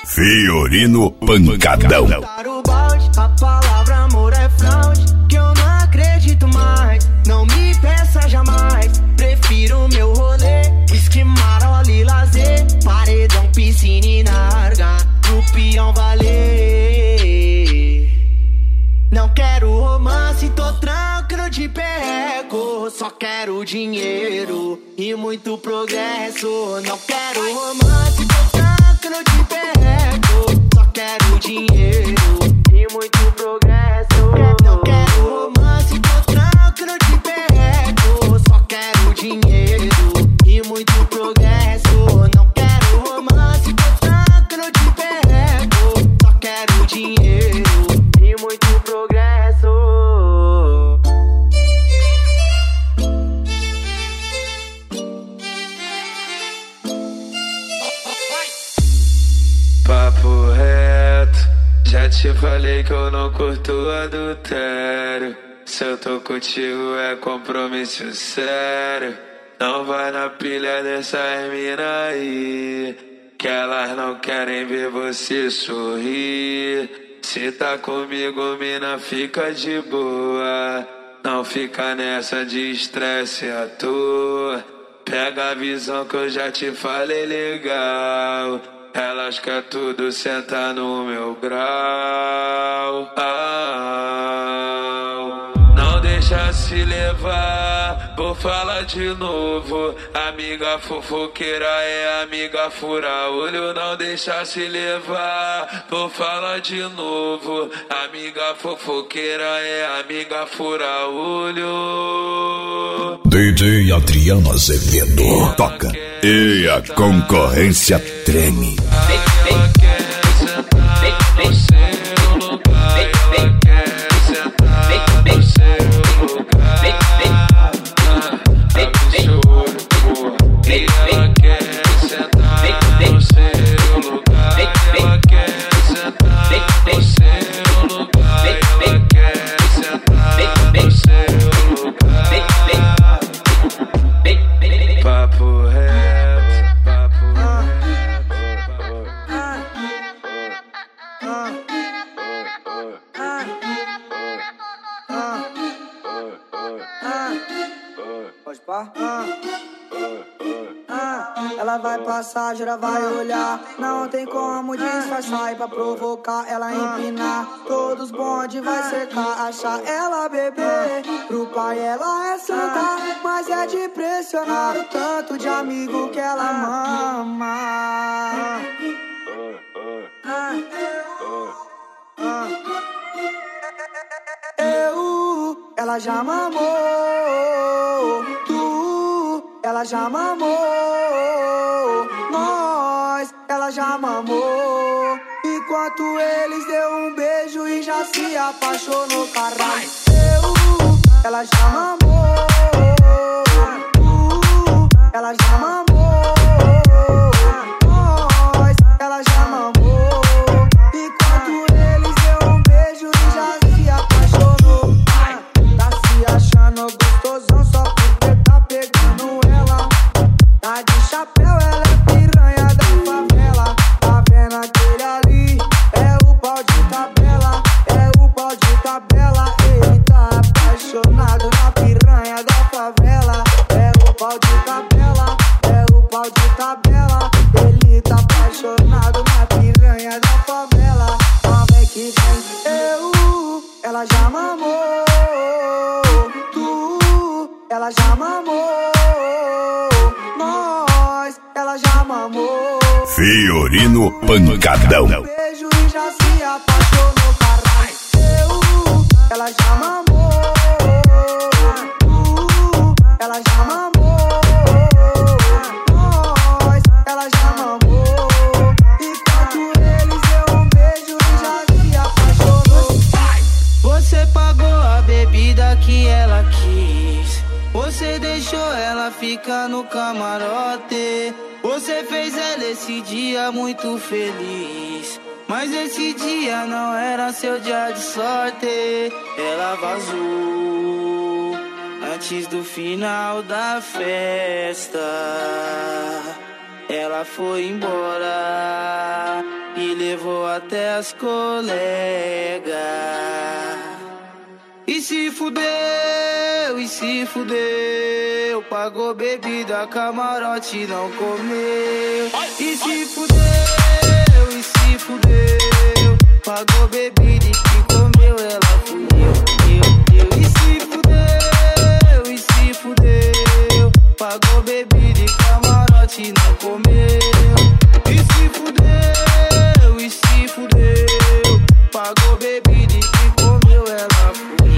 Fiorino Pancadão. A palavra amor é fraude, que eu não acredito mais. Não me peça jamais, prefiro meu rolê. Whisky, Maroli, lazer, paredão, piscina e narga, no peão valer. Não quero romance, tô tranquilo de perreco. Só quero dinheiro e muito progresso. Não quero romance, tô tranquilo de perreco. Só quero dinheiro e muito progresso. Não quero romance, tô tranquilo de perreco. Só quero dinheiro e muito progresso. Não quero romance, tô tranquilo de perreco. Só quero dinheiro e muito progresso. Papo reto, já te falei que eu não curto adultério. Se eu tô contigo é compromisso sério. Não vai na pilha dessas mina aí, que elas não querem ver você sorrir. Se tá comigo, mina, fica de boa. Não fica nessa de estresse à toa. Pega a visão que eu já te falei legal. Elas querem tudo sentar no meu grau. Não deixa se levar, vou falar de novo. Amiga fofoqueira é amiga fura-olho. Não deixa se levar, vou falar de novo. Amiga fofoqueira é amiga fura-olho. DJ Adriano Azevedo toca e a concorrência treme. Ela quer sentar no seu lugar. Ela quer sentar no seu lugar. Absurdo. Ela quer sentar no seu lugar. Ela quer sentar no seu lugar. Ela quer sentar no seu lugar. Papo reto, papo Ela vai passar, já vai olhar. Não tem como disfarçar. E pra provocar, ela empinar. Todos bonde vai secar. Achar ela beber. Pro pai ela é santa, mas é de pressionar o tanto de amigo que ela mama. Ela já mamou. Ela já mamou. Nós, ela já mamou. Enquanto eles deu um beijo e já se apaixonou, caralho. Ela já mamou. Ela já mamou. Nós, ela já mamou. Enquanto eles deu um beijo e já se apaixonou. Tá se achando gostosão só porque tá pegando ela. Tá de chapéu, ela é piranha da favela. Tá vendo aquele ali? É o pau de tabela. É o pau de tabela. Ele tá apaixonado na piranha da favela. É o pau de tabela. É o pau de tabela. Ele tá apaixonado na piranha da favela. Mas vem que vem. Ela já mamou. Ela já mamou. Nós, ela já mamou. Fiorino Pancadão. Beijo e já se apaixonou, caralho. Ela já mamou. Ela já mamou. Nós, ela já mamou. Enquanto eles deu um beijo e já se apaixonou. Você pagou a bebida que ela quis. Você deixou ela ficar no camarote. Você fez ela esse dia muito feliz. Mas esse dia não era seu dia de sorte. Ela vazou antes do final da festa. ela foi embora e levou até as colegas. E se fudeu, pagou bebida, camarote não comeu. E se fudeu, pagou bebida e que comeu ela fui eu. E se fudeu, pagou bebida e camarote não comeu. E se fudeu, pagou bebida e que comeu ela fui eu.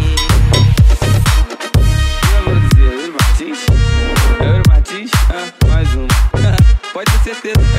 Martins? Mais um. Pode ter certeza.